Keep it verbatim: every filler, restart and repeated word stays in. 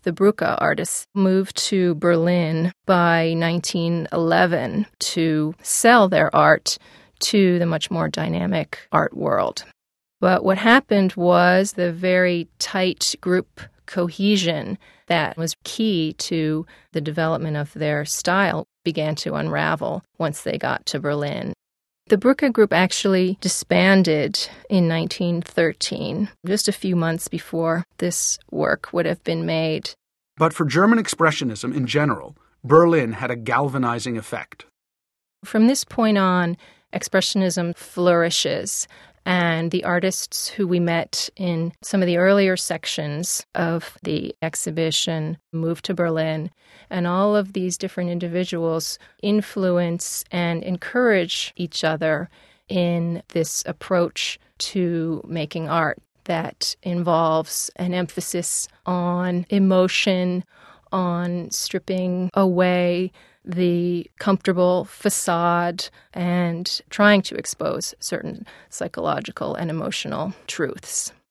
the Brucke artists moved to Berlin by nineteen eleven to sell their art to the much more dynamic art world. But what happened was the very tight group cohesion that was key to the development of their style began to unravel once they got to Berlin. The Brucke group actually disbanded in nineteen thirteen, just a few months before this work would have been made. But for German Expressionism in general, Berlin had a galvanizing effect. From this point on, Expressionism flourishes, and the artists who we met in some of the earlier sections of the exhibition moved to Berlin, and all of these different individuals influence and encourage each other in this approach to making art that involves an emphasis on emotion, on stripping away the comfortable facade and trying to expose certain psychological and emotional truths.